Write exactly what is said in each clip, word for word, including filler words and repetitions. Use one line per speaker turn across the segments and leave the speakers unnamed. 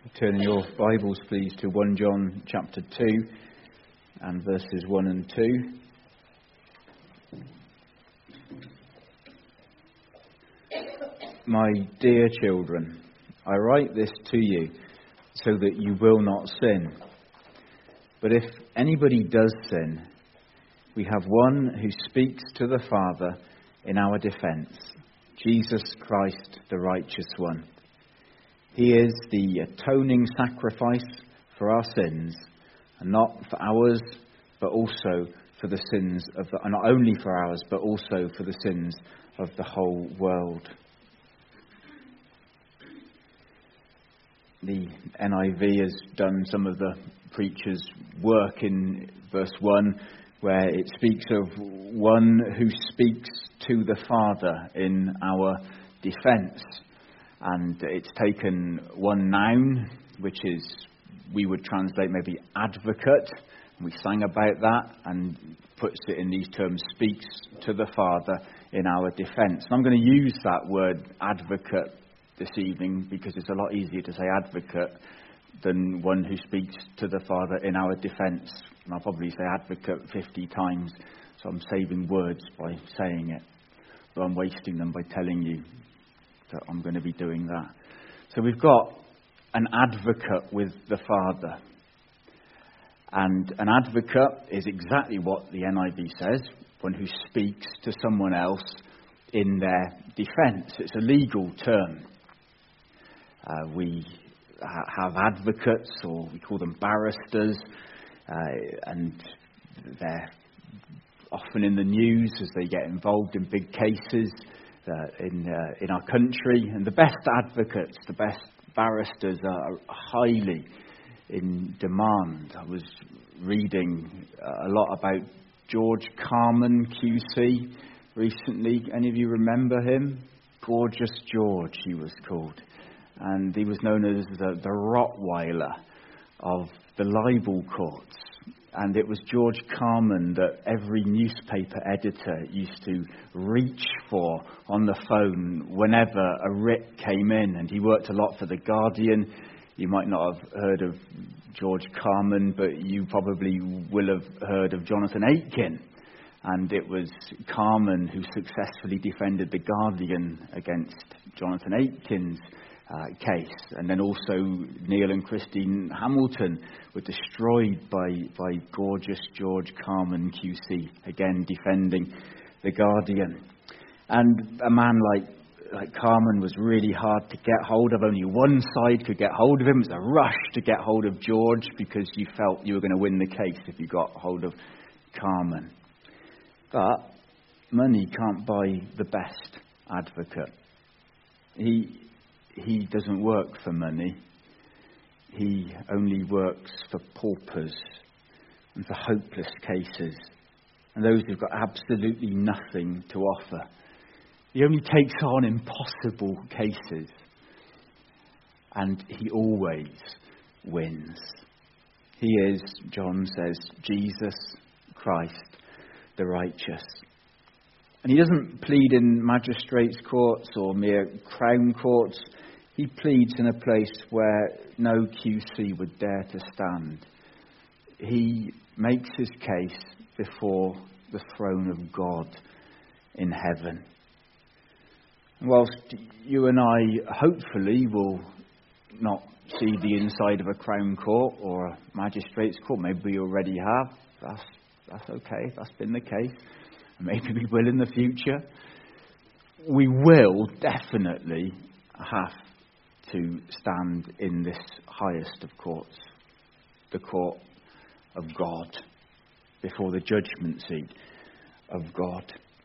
Turn your Bibles, please, to First John chapter two and verses one and two. My dear children, I write this to you so that you will not sin. But if anybody does sin, we have one who speaks to the Father in our defense, Jesus Christ, the righteous one. He is the atoning sacrifice for our sins, and not for ours, but also for the sins of the, not only for ours, but also for the sins of the whole world. The N I V has done some of the preacher's work in verse one, where it speaks of one who speaks to the Father in our defense. And it's taken one noun, which is, we would translate maybe advocate. And we sang about that and puts it in these terms, speaks to the Father in our defense. And I'm going to use that word advocate this evening because it's a lot easier to say advocate than one who speaks to the Father in our defense. And I'll probably say advocate fifty times, so I'm saving words by saying it. But I'm wasting them by telling you that I'm going to be doing that. So we've got an advocate with the Father. And an advocate is exactly what the N I V says, one who speaks to someone else in their defence. It's a legal term. Uh, we ha- have advocates, or we call them barristers, uh, and they're often in the news as they get involved in big cases uh, in uh, in our country. And the best advocates, the best barristers are highly in demand. I was reading a lot about George Carman Q C recently. Any of you remember him? Gorgeous George, he was called. And he was known as the, the Rottweiler of the libel courts. And it was George Carman that every newspaper editor used to reach for on the phone whenever a writ came in. And he worked a lot for The Guardian. You might not have heard of George Carman, but you probably will have heard of Jonathan Aitken. And it was Carman who successfully defended The Guardian against Jonathan Aitken's Uh, case. And then also Neil and Christine Hamilton were destroyed by, by gorgeous George Carman Q C, again defending The Guardian. And a man like, like Carman was really hard to get hold of. Only one side could get hold of him. It was a rush to get hold of George because you felt you were going to win the case if you got hold of Carman. But money can't buy the best advocate. He He doesn't work for money. He only works for paupers and for hopeless cases and those who've got absolutely nothing to offer. He only takes on impossible cases, and he always wins. He is, John says, Jesus Christ, the righteous. And he doesn't plead in magistrates' courts or mere crown courts. He pleads in a place where no Q C would dare to stand. He makes his case before the throne of God in heaven. And whilst you and I hopefully will not see the inside of a crown court or a magistrates' court, maybe we already have, that's, that's okay, that's been the case. Maybe we will in the future. We will definitely have to stand in this highest of courts, the court of God, before the judgment seat of God.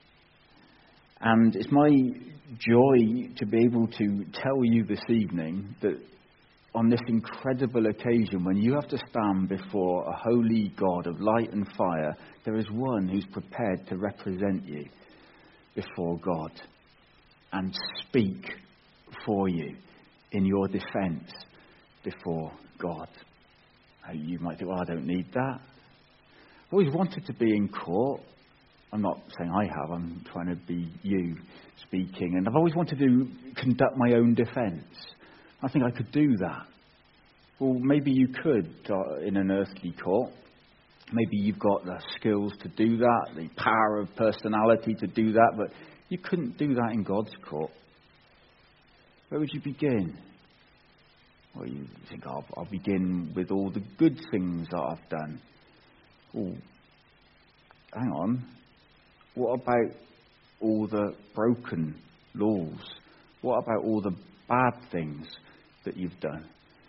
And it's my joy to be able to tell you this evening that on this incredible occasion, when you have to stand before a holy God of light and fire, there is one who's prepared to represent you before God and speak for you in your defence before God. You might think, well, I don't need that. I've always wanted to be in court. I'm not saying I have, I'm trying to be you speaking. And I've always wanted to conduct my own defence. I think I could do that. Well, maybe you could uh, in an earthly court. Maybe you've got the skills to do that, the power of personality to do that, but you couldn't do that in God's court. Where would you begin? Well, you think, I'll, I'll begin with all the good things that I've done. Oh, hang on. What about all the broken laws? What about all the bad things that you've done?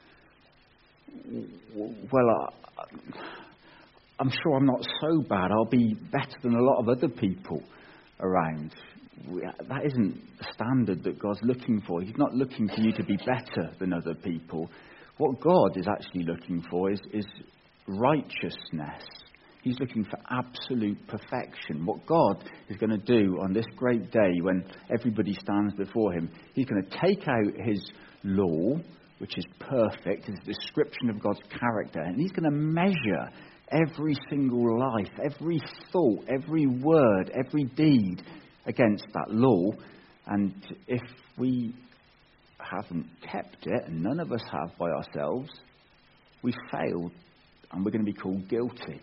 Well, I, I'm sure I'm not so bad. I'll be better than a lot of other people around. That isn't the standard that God's looking for. He's not looking for you to be better than other people. What God is actually looking for is, is righteousness. He's looking for absolute perfection. What God is going to do on this great day when everybody stands before him, he's going to take out his law, which is perfect, his description of God's character, and he's going to measure every single life, every thought, every word, every deed against that law. And if we haven't kept it, and none of us have by ourselves, we failed and we're going to be called guilty.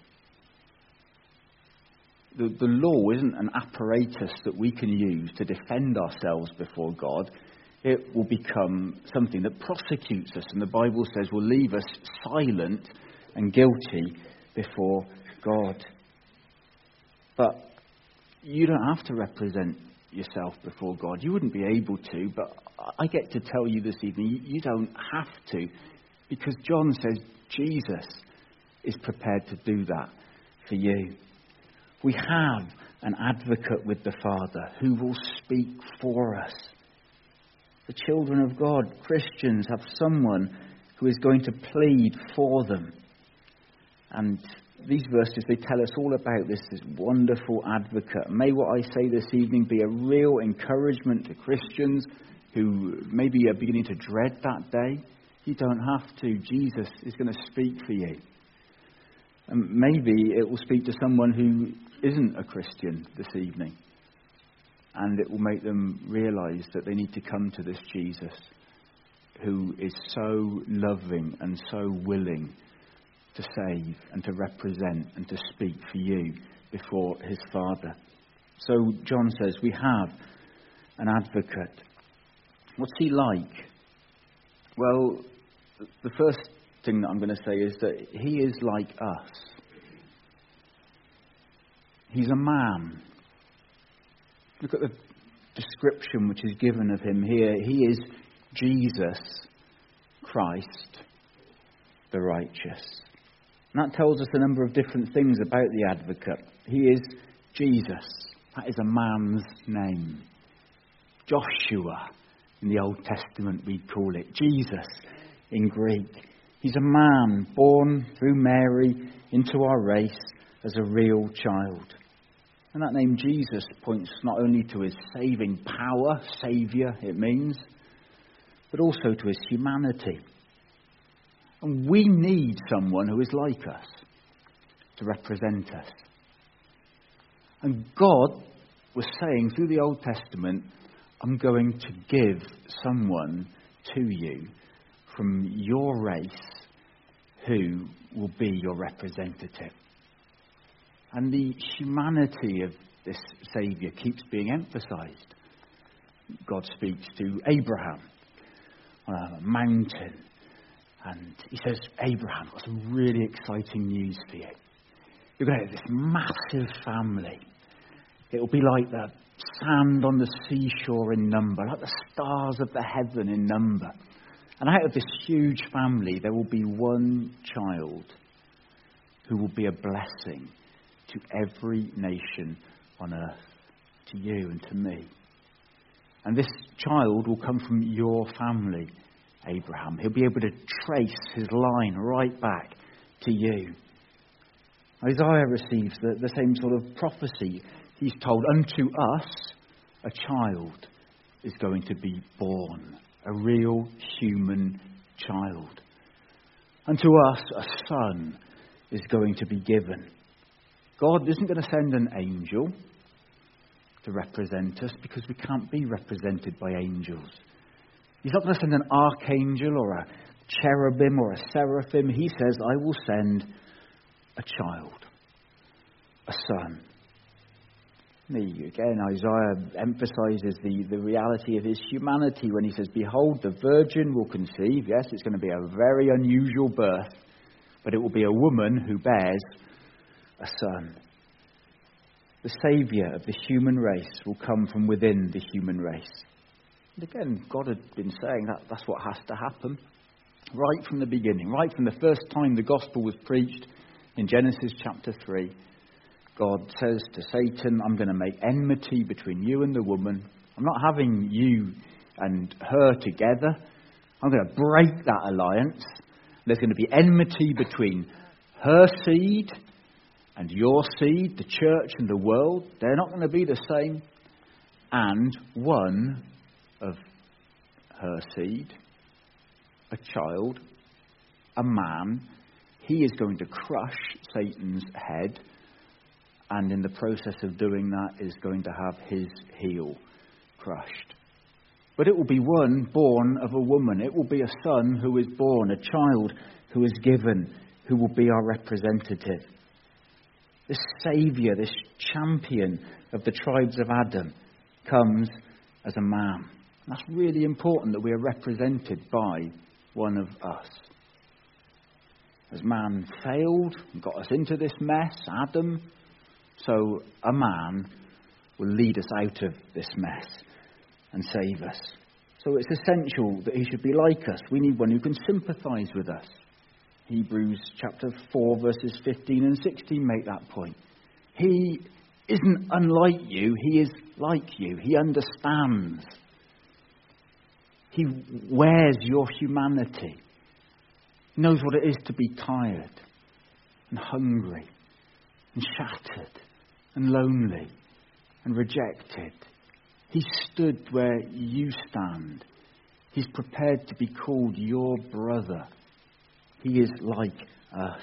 The, the law isn't an apparatus that we can use to defend ourselves before God. It will become something that prosecutes us, and the Bible says will leave us silent and guilty before God. But you don't have to represent yourself before God. You wouldn't be able to, but I get to tell you this evening, you don't have to, because John says Jesus is prepared to do that for you. We have an advocate with the Father who will speak for us. The children of God, Christians, have someone who is going to plead for them. And these verses, they tell us all about this, this wonderful advocate. May what I say this evening be a real encouragement to Christians who maybe are beginning to dread that day. You don't have to. Jesus is going to speak for you. And maybe it will speak to someone who isn't a Christian this evening. And it will make them realise that they need to come to this Jesus who is so loving and so willing to save and to represent and to speak for you before his Father. So John says we have an advocate. What's he like? Well, the first thing that I'm going to say is that he is like us. He's a man. Look at the description which is given of him here. He is Jesus Christ, the righteous. And that tells us a number of different things about the advocate. He is Jesus. That is a man's name. Joshua in the Old Testament we'd call it. Jesus in Greek. He's a man born through Mary into our race as a real child. And that name Jesus points not only to his saving power, saviour it means, but also to his humanity. And we need someone who is like us to represent us. And God was saying through the Old Testament, I'm going to give someone to you from your race who will be your representative. And the humanity of this Saviour keeps being emphasised. God speaks to Abraham on a mountain. And he says, Abraham, I've got some really exciting news for you. You're going to have this massive family. It will be like the sand on the seashore in number, like the stars of the heaven in number. And out of this huge family, there will be one child who will be a blessing to every nation on earth, to you and to me. And this child will come from your family, Abraham. He'll be able to trace his line right back to you. Isaiah receives the, the same sort of prophecy. He's told, unto us a child is going to be born, a real human child. Unto us a son is going to be given. God isn't going to send an angel to represent us because we can't be represented by angels. He's not going to send an archangel or a cherubim or a seraphim. He says, I will send a child, a son. Me, again, Isaiah emphasizes the, the reality of his humanity when he says, behold, the virgin will conceive. Yes, it's going to be a very unusual birth, but it will be a woman who bears a son. The saviour of the human race will come from within the human race. And again, God had been saying that that's what has to happen right from the beginning, right from the first time the gospel was preached in Genesis chapter three. God says to Satan, I'm going to make enmity between you and the woman. I'm not having you and her together. I'm going to break that alliance. There's going to be enmity between her seed and your seed, the church and the world. They're not going to be the same. And one of her seed, a child, a man, he is going to crush Satan's head. And in the process of doing that is going to have his heel crushed. But it will be one born of a woman. It will be a son who is born, a child who is given, who will be our representative. This saviour, this champion of the tribes of Adam comes as a man. And that's really important that we are represented by one of us. As man failed and got us into this mess, Adam, so a man will lead us out of this mess and save us. So it's essential that he should be like us. We need one who can sympathise with us. Hebrews chapter four verses fifteen and sixteen make that point. He isn't unlike you, he is like you. He understands. He wears your humanity. He knows what it is to be tired and hungry and shattered and lonely and rejected. He stood where you stand. He's prepared to be called your brother. He is like us.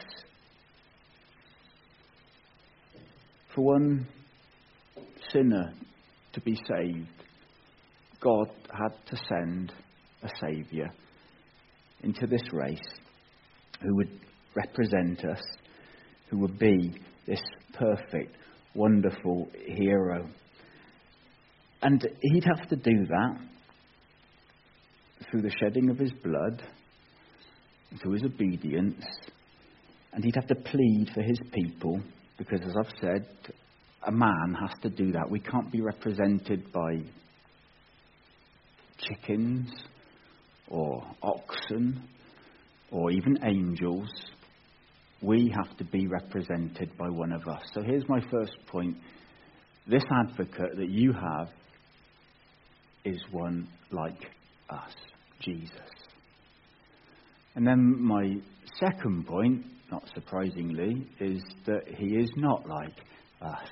For one sinner to be saved, God had to send a saviour into this race who would represent us, who would be this perfect, wonderful hero. And he'd have to do that through the shedding of his blood, through his obedience, and he'd have to plead for his people, because as I've said, a man has to do that. We can't be represented by chickens or oxen or even angels. We have to be represented by one of us. So here's my first point. This advocate that you have is one like us, Jesus. And then my second point, not surprisingly, is that he is not like us.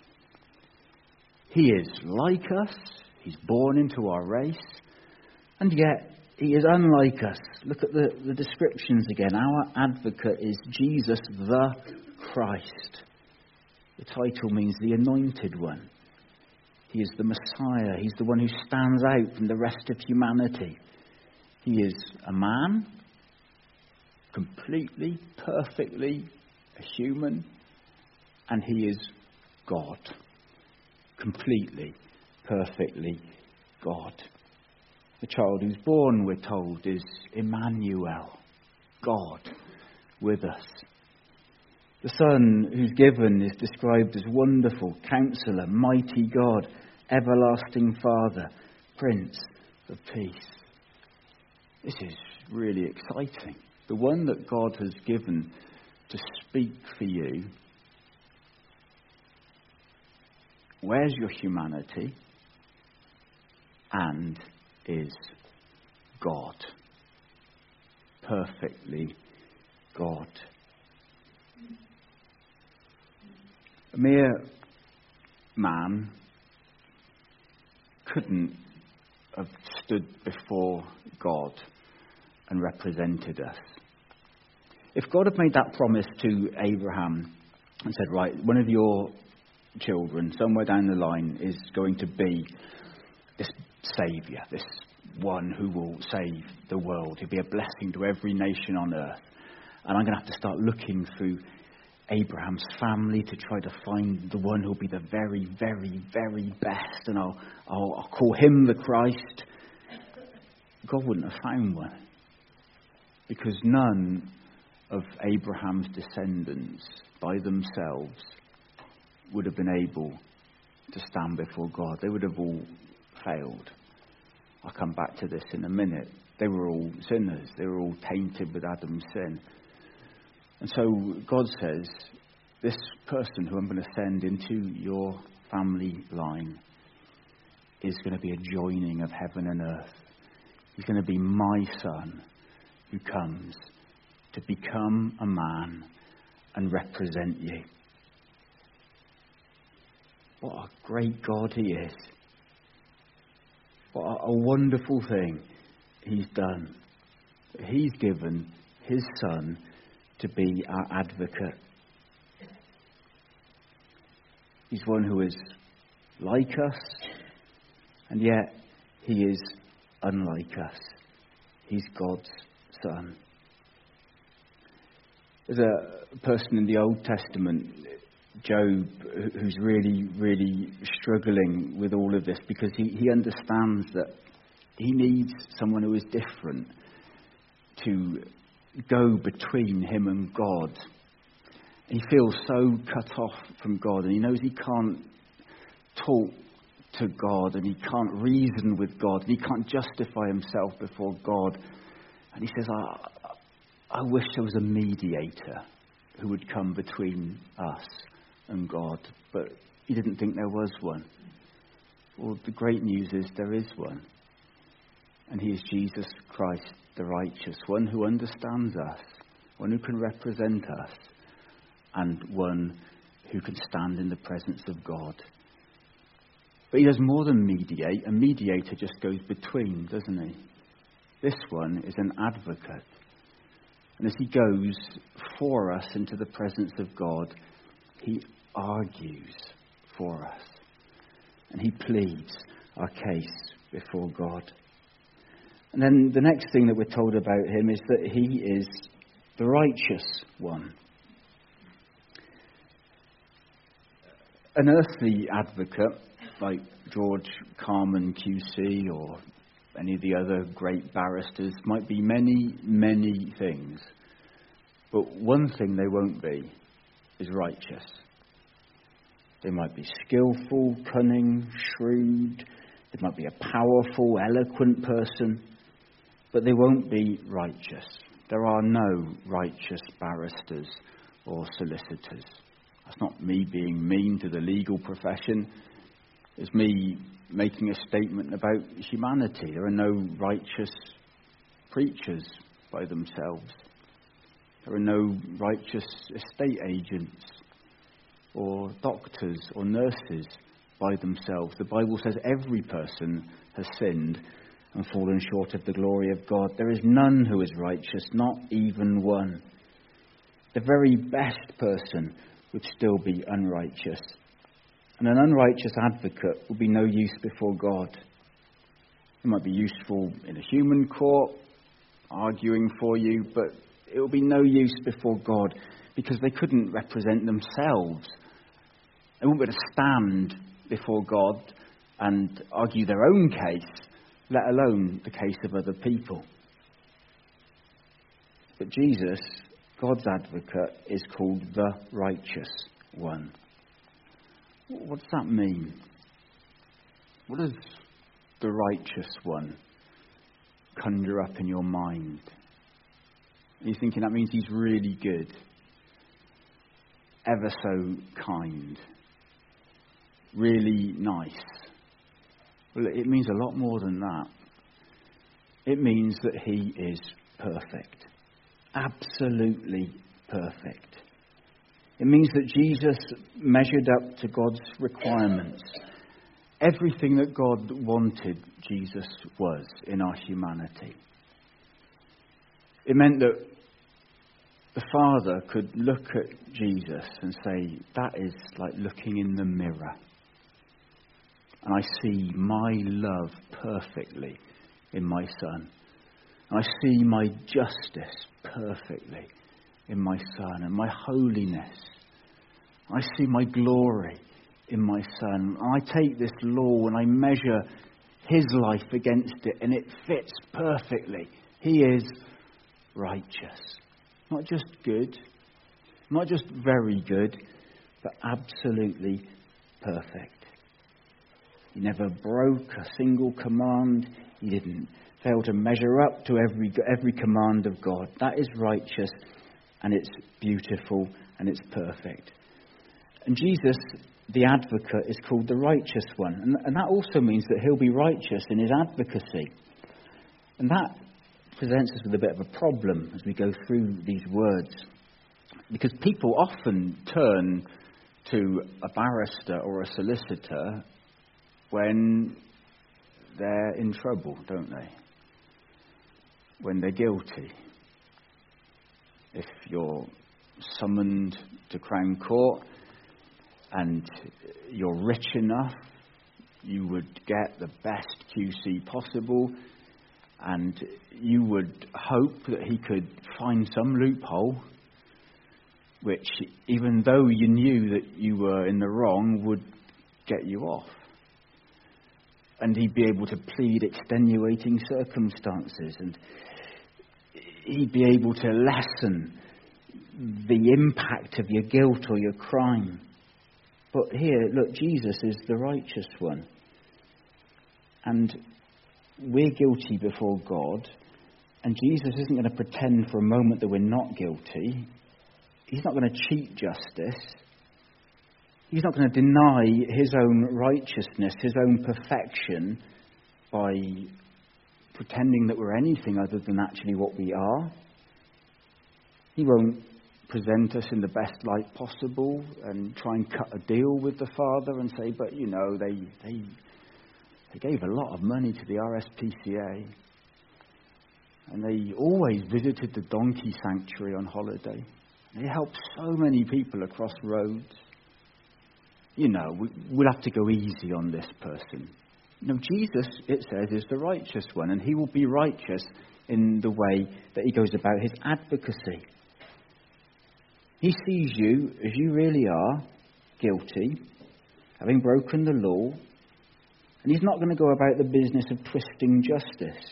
He is like us. He's born into our race. And yet, he is unlike us. Look at the, the descriptions again. Our advocate is Jesus the Christ. The title means the anointed one. He is the Messiah. He's the one who stands out from the rest of humanity. He is a man, completely, perfectly a human, and he is God. Completely, perfectly God. The child who's born, we're told, is Emmanuel, God with us. The Son who's given is described as Wonderful Counselor, Mighty God, Everlasting Father, Prince of Peace. This is really exciting. The one that God has given to speak for you wears your humanity and is God. Perfectly God. A mere man couldn't have stood before God and represented us. If God had made that promise to Abraham and said, right, one of your children somewhere down the line is going to be this saviour, this one who will save the world. He'll be a blessing to every nation on earth. And I'm going to have to start looking through Abraham's family to try to find the one who'll be the very, very, very best. And I'll, I'll, I'll call him the Christ. God wouldn't have found one. Because none of Abraham's descendants by themselves would have been able to stand before God. They would have all failed. I'll come back to this in a minute. They were all sinners. They were all tainted with Adam's sin. And so God says, this person who I'm going to send into your family line is going to be a joining of heaven and earth. He's going to be my son who comes to become a man and represent you. What a great God he is. What a wonderful thing he's done. He's given his son to be our advocate. He's one who is like us, and yet he is unlike us. He's God's son. There's a person in the Old Testament, Job, who's really, really struggling with all of this because he, he understands that he needs someone who is different to go between him and God. He feels so cut off from God, and he knows he can't talk to God, and he can't reason with God, and he can't justify himself before God. And he says, I, I wish there was a mediator who would come between us and God, but he didn't think there was one. Well, the great news is there is one, and he is Jesus Christ, the righteous, one who understands us, one who can represent us, and one who can stand in the presence of God. But he does more than mediate. A mediator just goes between, doesn't he? This one is an advocate. And as he goes for us into the presence of God, he argues for us. And he pleads our case before God. And then the next thing that we're told about him is that he is the righteous one. An earthly advocate, like George Carman Q C or any of the other great barristers, might be many, many things. But one thing they won't be is righteous. They might be skillful, cunning, shrewd. They might be a powerful, eloquent person. But they won't be righteous. There are no righteous barristers or solicitors. That's not me being mean to the legal profession. It's me making a statement about humanity. There are no righteous preachers by themselves. There are no righteous estate agents or doctors or nurses by themselves. The Bible says every person has sinned and fallen short of the glory of God. There is none who is righteous, not even one. The very best person would still be unrighteous. And an unrighteous advocate will be no use before God. It might be useful in a human court, arguing for you, but it will be no use before God because they couldn't represent themselves. They wouldn't be able to stand before God and argue their own case, let alone the case of other people. But Jesus, God's advocate, is called the righteous one. What does that mean? What does the righteous one conjure up in your mind? Are you thinking that means he's really good, ever so kind, really nice? Well, it means a lot more than that. It means that he is perfect. Absolutely perfect. It means that Jesus measured up to God's requirements. Everything that God wanted, Jesus was in our humanity. It meant that the Father could look at Jesus and say, that is like looking in the mirror. And I see my love perfectly in my Son. And I see my justice perfectly in my Son, and my holiness. I see my glory in my Son. I take this law and I measure his life against it, and it fits perfectly. He is righteous. Not just good, not just very good, but absolutely perfect. He never broke a single command. He didn't fail to measure up to every every command of God. That is righteous, and it's beautiful, and it's perfect. And Jesus, the advocate, is called the righteous one. And, and that also means that he'll be righteous in his advocacy. And that presents us with a bit of a problem as we go through these words. Because people often turn to a barrister or a solicitor when they're in trouble, don't they? When they're guilty. If you're summoned to Crown Court and you're rich enough, you would get the best Q C possible, and you would hope that he could find some loophole which, even though you knew that you were in the wrong, would get you off. And he'd be able to plead extenuating circumstances, and he'd be able to lessen the impact of your guilt or your crime. But here, look, Jesus is the righteous one. And we're guilty before God, and Jesus isn't going to pretend for a moment that we're not guilty. He's not going to cheat justice. He's not going to deny his own righteousness, his own perfection, by pretending that we're anything other than actually what we are. He won't present us in the best light possible and try and cut a deal with the Father and say, but you know, they they they gave a lot of money to the R S P C A, and they always visited the donkey sanctuary on holiday. They helped so many people across roads. You know, we, we'll have to go easy on this person. No, Jesus, it says, is the righteous one, and he will be righteous in the way that he goes about his advocacy. He sees you as you really are, guilty, having broken the law, and he's not going to go about the business of twisting justice.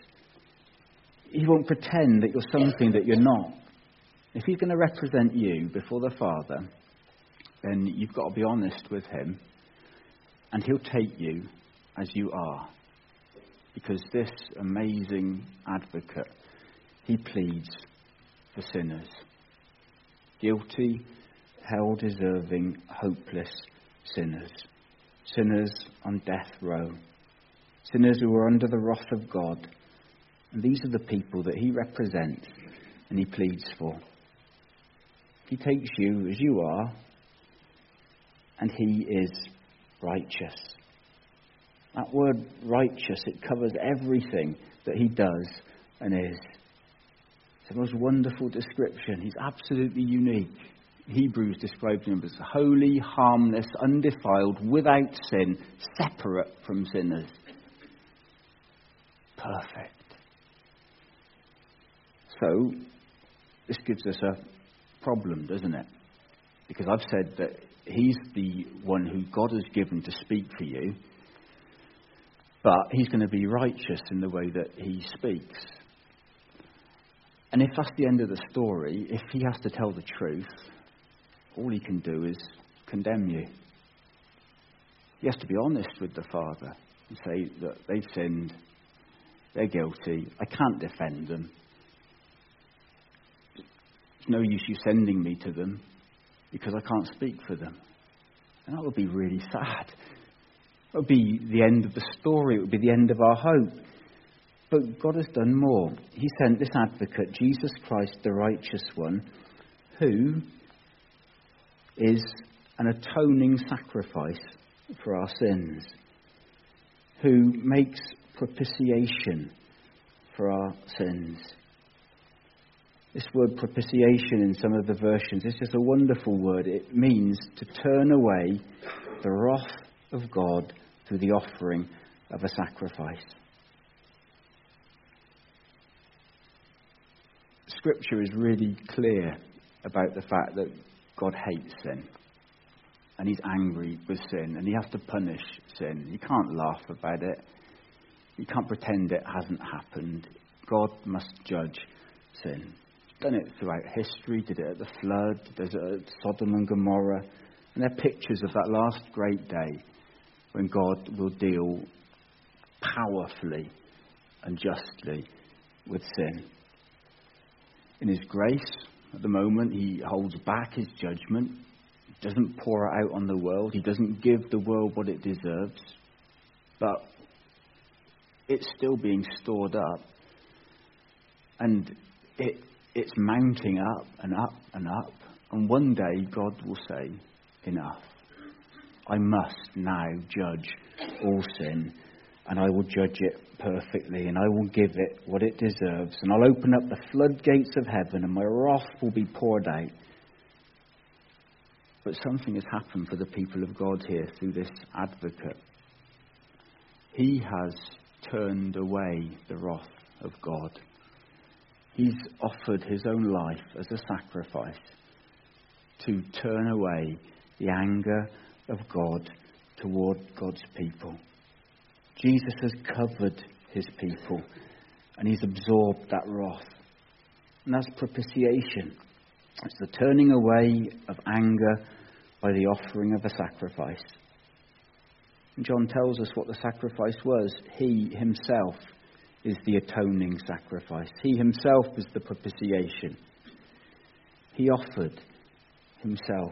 He won't pretend that you're something that you're not. If he's going to represent you before the Father, then you've got to be honest with him, and he'll take you as you are. Because this amazing advocate, he pleads for sinners. Guilty, hell deserving, hopeless sinners. Sinners on death row. Sinners who are under the wrath of God. And these are the people that he represents and he pleads for. He takes you as you are, and he is righteous. That word righteous, it covers everything that he does and is. It's the most wonderful description. He's absolutely unique. Hebrews describes him as holy, harmless, undefiled, without sin, separate from sinners. Perfect. So, this gives us a problem, doesn't it? Because I've said that he's the one who God has given to speak for you, but he's going to be righteous in the way that he speaks. And if that's the end of the story, if he has to tell the truth, all he can do is condemn you. He has to be honest with the Father and say that they've sinned, they're guilty, I can't defend them. There's no use you sending me to them because I can't speak for them. And that would be really sad. It would be the end of the story. It would be the end of our hope. But God has done more. He sent this advocate, Jesus Christ, the righteous one, who is an atoning sacrifice for our sins, who makes propitiation for our sins. This word propitiation in some of the versions is just a wonderful word. It means to turn away the wrath of God through the offering of a sacrifice. Scripture is really clear about the fact that God hates sin. And he's angry with sin. And he has to punish sin. You can't laugh about it. You can't pretend it hasn't happened. God must judge sin. He's done it throughout history. Did it at the flood. Does it at Sodom and Gomorrah. And they're pictures of that last great day when God will deal powerfully and justly with sin. In his grace, at the moment, he holds back his judgment. He doesn't pour it out on the world. He doesn't give the world what it deserves. But it's still being stored up. And it it's mounting up and up and up. And one day God will say, enough. I must now judge all sin. And I will judge it perfectly. And I will give it what it deserves. And I'll open up the floodgates of heaven. And my wrath will be poured out. But something has happened for the people of God here through this advocate. He has turned away the wrath of God. He's offered his own life as a sacrifice to turn away the anger of God toward God's people. Jesus has covered his people and he's absorbed that wrath. And that's propitiation. It's the turning away of anger by the offering of a sacrifice. And John tells us what the sacrifice was. He himself is the atoning sacrifice. He himself is the propitiation. He offered himself.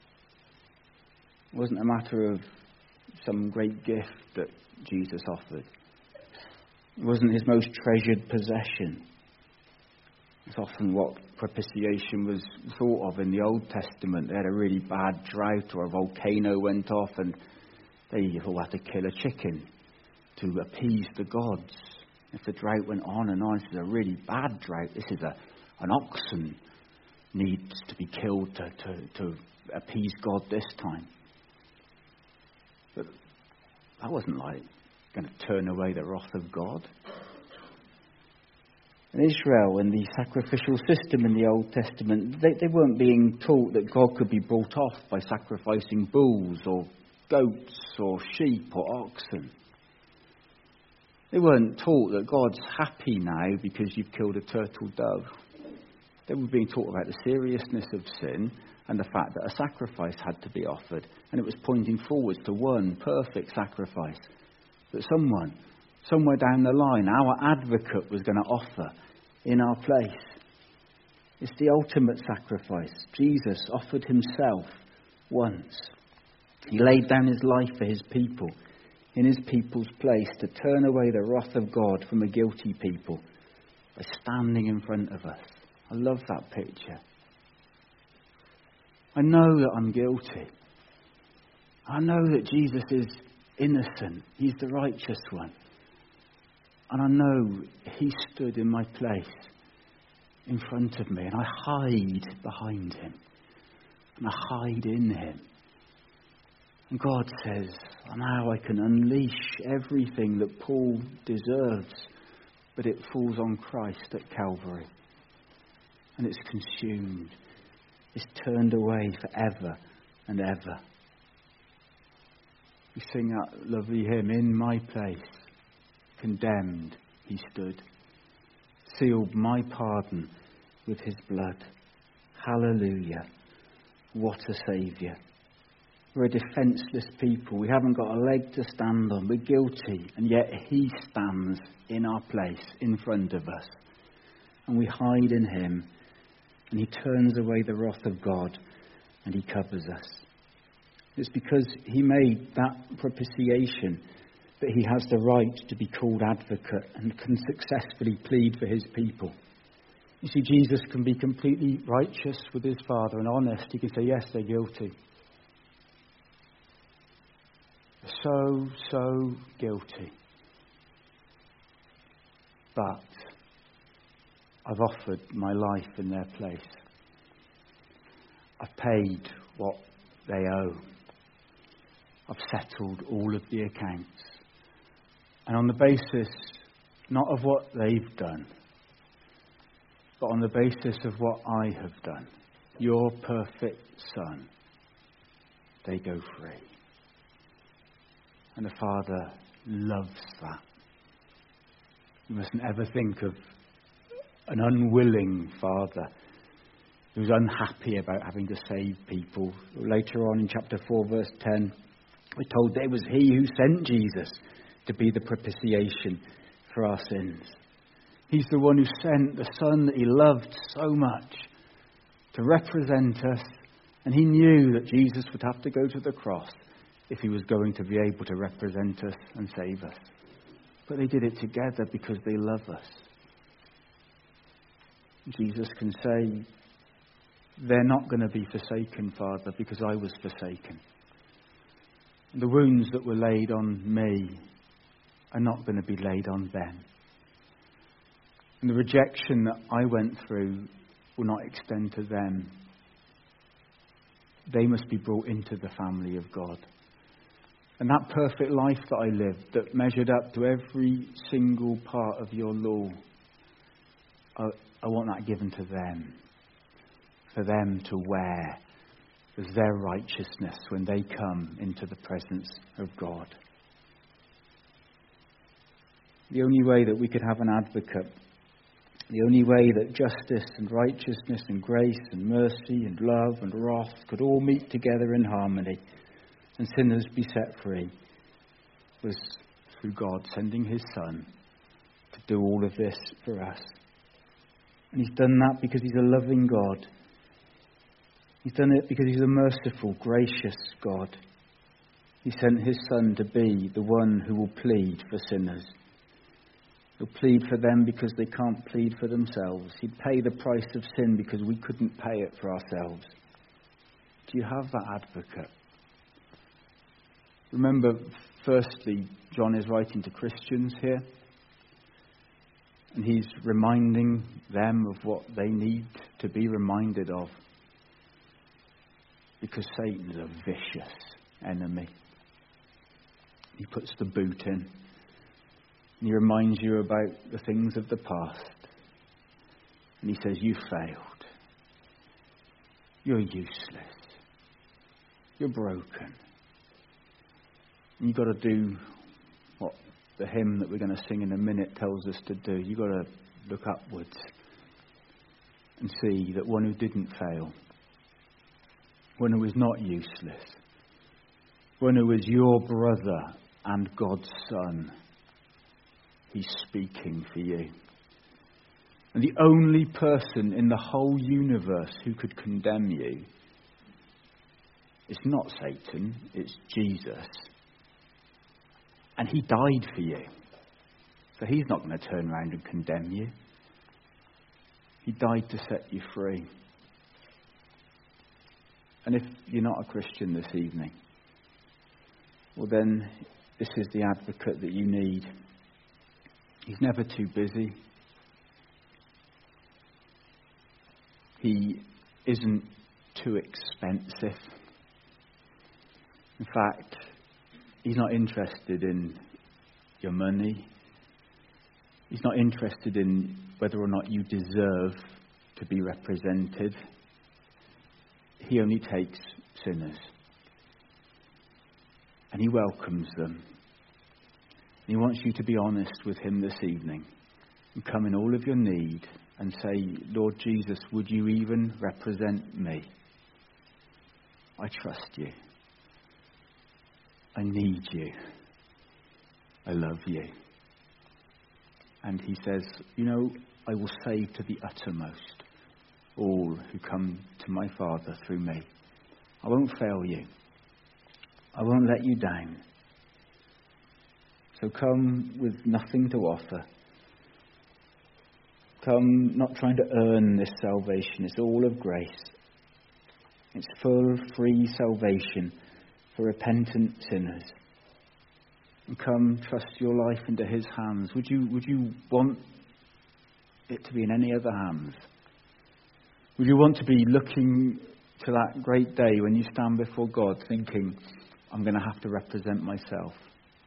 It wasn't a matter of some great gift that Jesus offered. It wasn't his most treasured possession. It's often what propitiation was thought of in the Old Testament. They had a really bad drought or a volcano went off and they all had to kill a chicken to appease the gods. If the drought went on and on, this is a really bad drought. This is a an oxen needs to be killed to, to, to appease God this time. But that wasn't like going to turn away the wrath of God. In Israel, in the sacrificial system in the Old Testament, they, they weren't being taught that God could be brought off by sacrificing bulls or goats or sheep or oxen. They weren't taught that God's happy now because you've killed a turtle dove. They were being taught about the seriousness of sin and the fact that a sacrifice had to be offered. And it was pointing forwards to one perfect sacrifice that someone, somewhere down the line, our advocate was going to offer in our place. It's the ultimate sacrifice. Jesus offered himself once. He laid down his life for his people, in his people's place, to turn away the wrath of God from a guilty people by standing in front of us. I love that picture. I know that I'm guilty. I know that Jesus is innocent. He's the righteous one. And I know he stood in my place in front of me. And I hide behind him. And I hide in him. And God says, now I can unleash everything that Paul deserves. But it falls on Christ at Calvary. And it's consumed. It's turned away forever and ever. We sing that lovely hymn, in my place, condemned he stood, sealed my pardon with his blood. Hallelujah. What a Saviour. We're a defenceless people. We haven't got a leg to stand on. We're guilty. And yet he stands in our place, in front of us. And we hide in him. And he turns away the wrath of God. And he covers us. It's because he made that propitiation that he has the right to be called advocate and can successfully plead for his people. You see, Jesus can be completely righteous with his Father and honest. He can say, yes, they're guilty. So, so guilty. But I've offered my life in their place. I've paid what they owe. I've settled all of the accounts. And on the basis not of what they've done, but on the basis of what I have done, your perfect Son, they go free. And the Father loves that. You mustn't ever think of an unwilling Father who's unhappy about having to save people. Later on in chapter four, verse ten, we're told that it was He who sent Jesus to be the propitiation for our sins. He's the one who sent the Son that He loved so much to represent us, and He knew that Jesus would have to go to the cross if He was going to be able to represent us and save us. But they did it together because they love us. Jesus can say, they're not going to be forsaken, Father, because I was forsaken. The wounds that were laid on me are not going to be laid on them. And the rejection that I went through will not extend to them. They must be brought into the family of God. And that perfect life that I lived, that measured up to every single part of your law, I, I want that given to them. For them to wear as their righteousness when they come into the presence of God. The only way that we could have an advocate, the only way that justice and righteousness and grace and mercy and love and wrath could all meet together in harmony and sinners be set free, was through God sending His Son to do all of this for us. And He's done that because He's a loving God. He's done it because He's a merciful, gracious God. He sent His Son to be the one who will plead for sinners. He'll plead for them because they can't plead for themselves. He'd pay the price of sin because we couldn't pay it for ourselves. Do you have that advocate? Remember, firstly, John is writing to Christians here. And he's reminding them of what they need to be reminded of. Because Satan is a vicious enemy. He puts the boot in. And he reminds you about the things of the past. And he says, you failed. You're useless. You're broken. And you've got to do what the hymn that we're going to sing in a minute tells us to do. You've got to look upwards and see that one who didn't fail, one who is not useless, one who is your brother and God's Son, He's speaking for you. And the only person in the whole universe who could condemn you is not Satan, it's Jesus. And He died for you. So He's not going to turn around and condemn you. He died to set you free. And if you're not a Christian this evening, well then, this is the advocate that you need. He's never too busy. He isn't too expensive. In fact, He's not interested in your money. He's not interested in whether or not you deserve to be represented. He only takes sinners. And He welcomes them. He wants you to be honest with Him this evening and come in all of your need and say, Lord Jesus, would you even represent me? I trust you. I need you. I love you. And He says, you know, I will save to the uttermost all who come to my Father through me. I won't fail you. I won't let you down. So come with nothing to offer. Come not trying to earn this salvation. It's all of grace. It's full, free salvation for repentant sinners. And come trust your life into His hands. Would you, would you want it to be in any other hands? Would you want to be looking to that great day when you stand before God thinking, I'm going to have to represent myself?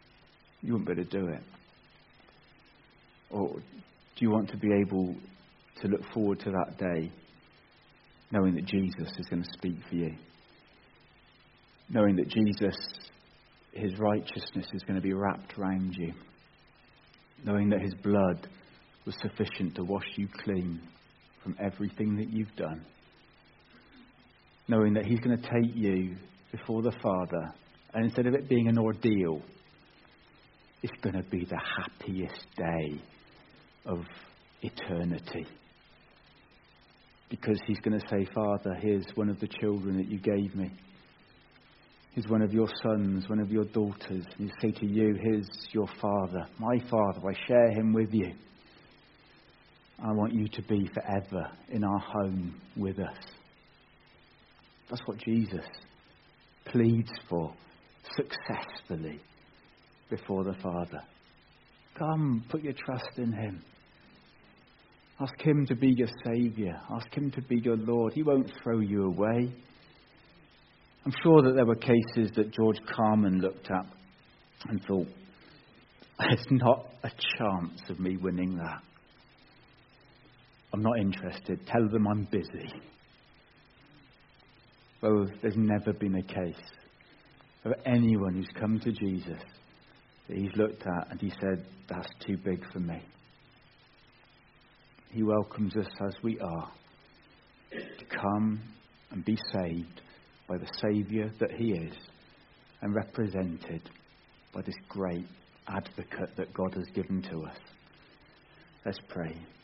You wouldn't be able to do it. Or do you want to be able to look forward to that day, knowing that Jesus is going to speak for you. Knowing that Jesus, his righteousness is going to be wrapped around you. Knowing that his blood was sufficient to wash you clean from everything that you've done. Knowing that he's going to take you before the Father, and instead of it being an ordeal, it's going to be the happiest day of eternity. Because he's going to say, Father, here's one of the children that you gave me. Here's one of your sons, one of your daughters. And he'll say to you, here's your Father, my Father. I share him with you. I want you to be forever in our home with us. That's what Jesus pleads for successfully before the Father. Come, put your trust in him. Ask him to be your Saviour. Ask him to be your Lord. He won't throw you away. I'm sure that there were cases that George Carman looked at and thought, there's not a chance of me winning that. I'm not interested. Tell them I'm busy. Well, there's never been a case of anyone who's come to Jesus that he's looked at and he said, that's too big for me. He welcomes us as we are to come and be saved by the Saviour that he is, and represented by this great advocate that God has given to us. Let's pray.